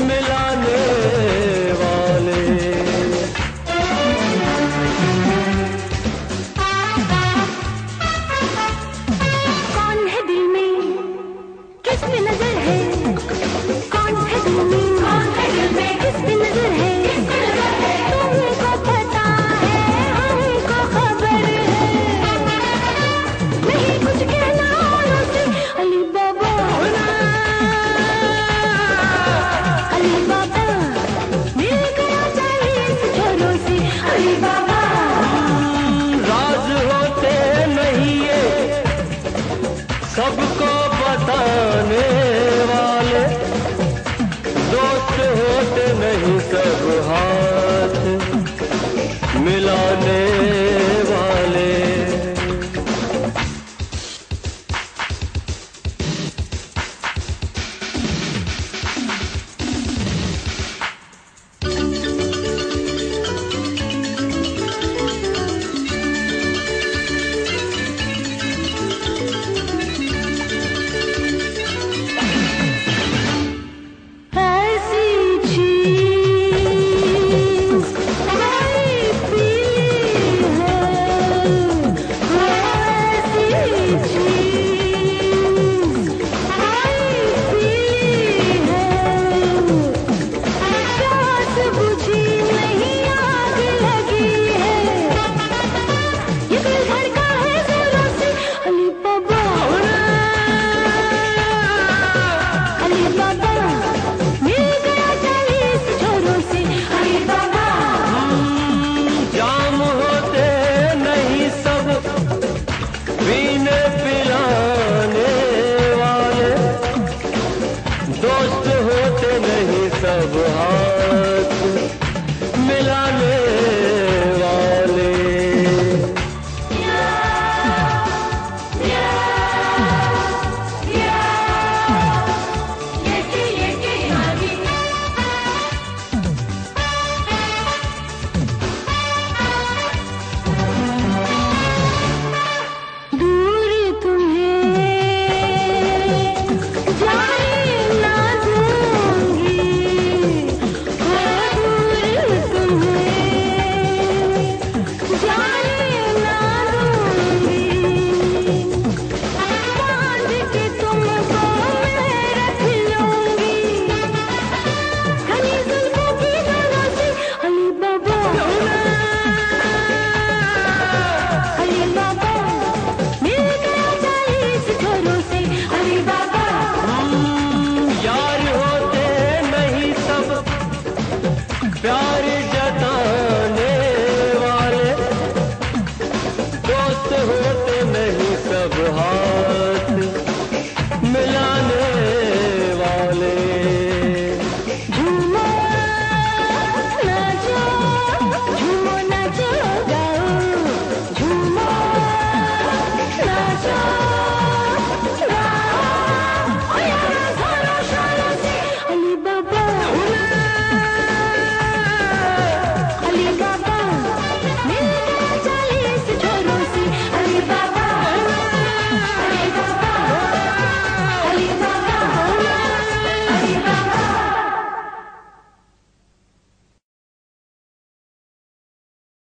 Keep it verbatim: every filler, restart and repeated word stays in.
मिलाने वाले। कौन है दिल में किस पे नजर है, कौन है दिल में कौन है दिल में किस पे नजर है, तुमको पता है हमको खबर है, नहीं कुछ कहना औरों से। अली बाबा अली बाबा मिल गया चालीस छोरों से। अली बाबा राज होते नहीं ये सबको बताने वाले, दोस्त होते नहीं सब हाथ मिलाने वाले। ऐसी चीज़ नहीं पीली है, ऐसी चीज़ नहीं पीली है, प्यास बुझी नहीं आग लगी है, ये दिल धड़का है जोरों से। अली बाबा अली बाबा मिल गया चालीस छोरों से। अली बाबा जाम होते नहीं सब पीने पिलाने वाले, दोस्त होते नहीं सब